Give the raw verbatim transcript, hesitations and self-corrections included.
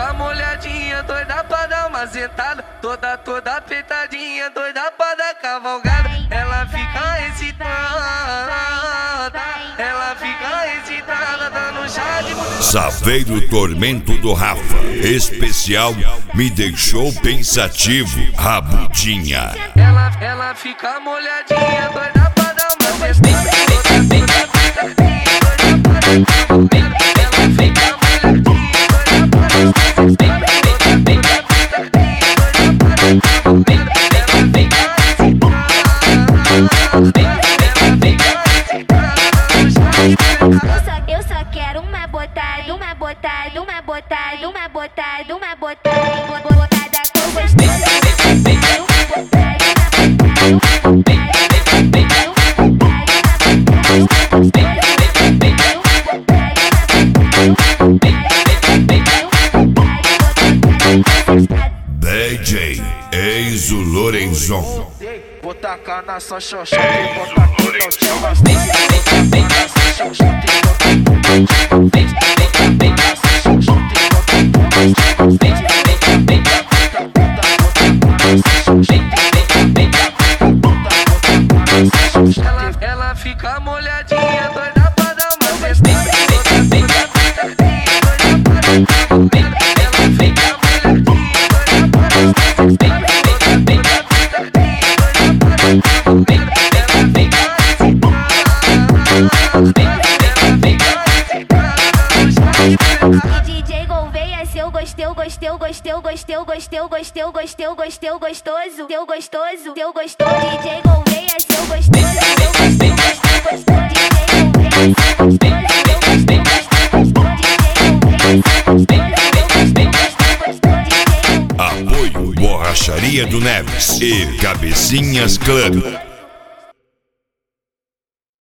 fica molhadinha, doida pra dar uma sentada. Toda, toda apertadinha, doida pra dar cavalgada. Ela fica excitada, ela fica excitada, dando chá de... Saveiro Tormento do Rafa, especial Me Deixou Pensativo, Rabudinha. Ela, ela fica molhadinha, doida pra dar uma sentada. Eu só quero uma botada, uma botada, uma botada, uma botada, uma botada, uma botada com gostoso. D J Enzo Lorenzon. Vou tacar na sua xoxota e vou tacar no teu bastante. Ela, ela fica molhadinha, doida pra dar uma festinha. Ela fica molhadinha, doida pra dar uma festinha. D J Gouveia, seu gosteu, gosteu, gosteu, gosteu, gosteu, gosteu, gosteu, gosteu, gostoso, teu gostoso, teu gostoso. D J Gouveia, seu gostoso, teu gosteu, gosteu, gosteu. D J Gouveia, seu gostoso, teu gosteu, gosteu, gosteu. Apoio Borracharia do Neves e Cabecinhas Club.